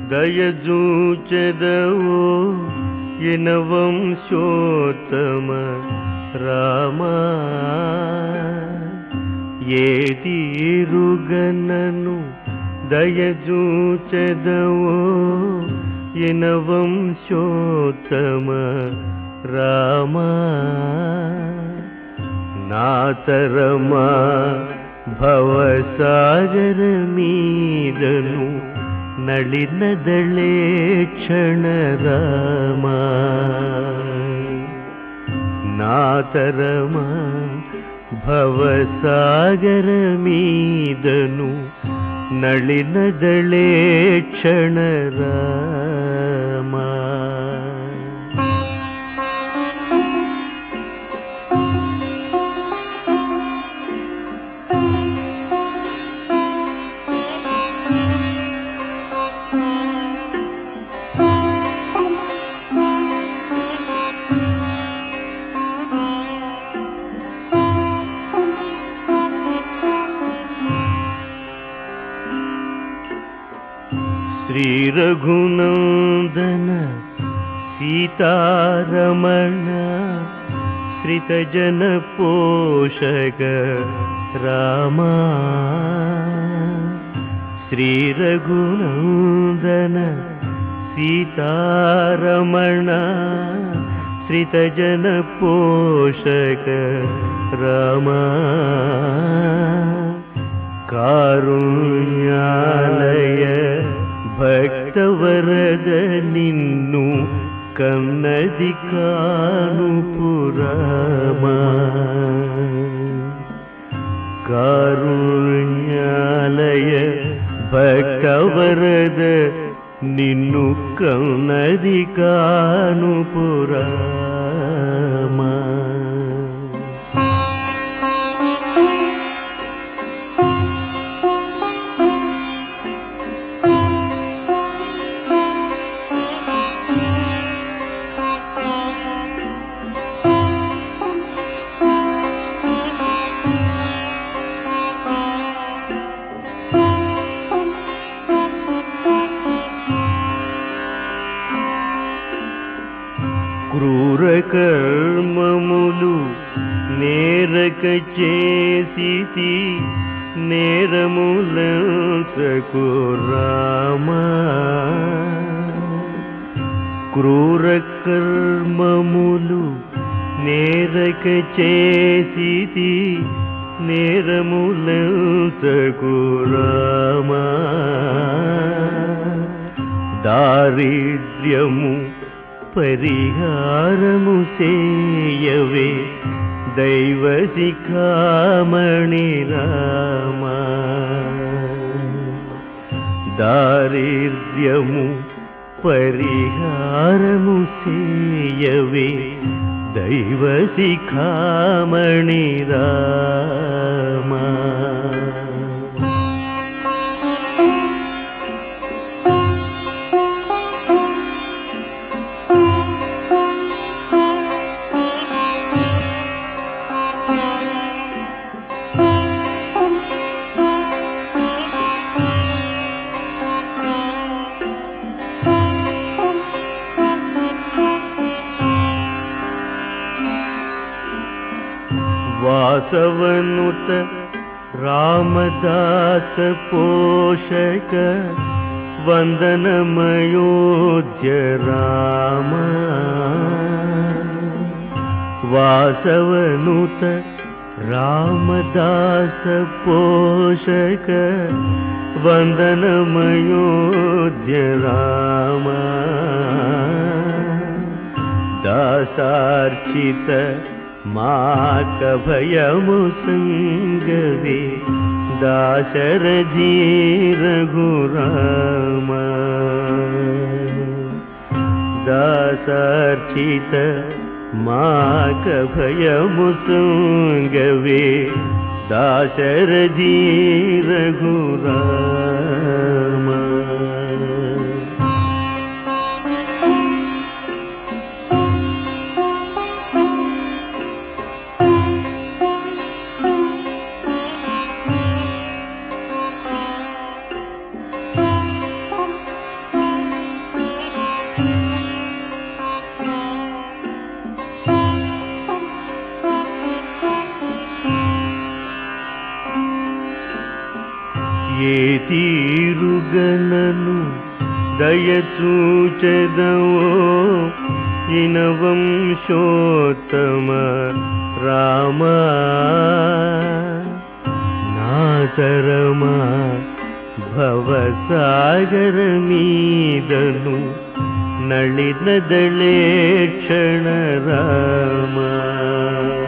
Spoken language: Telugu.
దయజూచెదవో యనవంశోత్తమ రామా ఏదీరుగనను దయజూచెదవో యనవంశోత్తమ రామా నాతరమా భవసాగర మీదను నళినదళే క్షణ రామా నాతరమా భవసాగర మీదను నళినదళే క్షణ రామా శ్రీ రఘునందన సీతారమణ శ్రితజన పోషక రామా శ్రీ రఘునందన సీతారమణ శ్రితజన పోషక రామా కారుణ్యాలయ భక్తవరద నిన్ను కన్నది కానుపురామా కారుణ్యాలయ భక్తవరద నిన్ను కన్నది కానుపురామా క్రూర కర్మములు నేరక చేసితి నేరములంతకు రామా క్రూర కర్మములు నేరక చేసితి నేరములంతకు రామా దారిద్ర్యము పరిహారము సేయవే దైవ శిఖామణి రామా దారిద్ర్యము పరిహారము సేయవే దైవ శిఖామణి రామా వాసవనుత రామదాస పోషక వందనమయోధ్య రామా వాసవనుత రామదాస పోషక వందనమయోధ్య రామా దాసార్చిత మాకభయము సంగవే దాశరథీ రఘురామా దాసార్చిత మాకభయము సంగవే దాశరథీ రఘురామా దయచూచెదవో ఇనవంశోత్తమ రామ నాతరమా భవసాగర మీదను నళినదళే క్షణ రామ